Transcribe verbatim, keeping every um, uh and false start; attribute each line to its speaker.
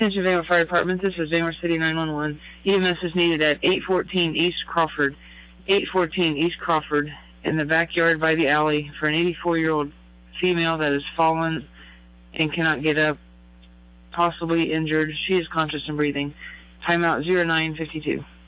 Speaker 1: Attention Bangor Fire Department, this is Bangor City nine one one. E M S is needed at eight fourteen East Crawford, eight fourteen East Crawford, in the backyard by the alley for an eighty-four-year-old female that has fallen and cannot get up, possibly injured. She is conscious and breathing. Timeout zero nine fifty-two.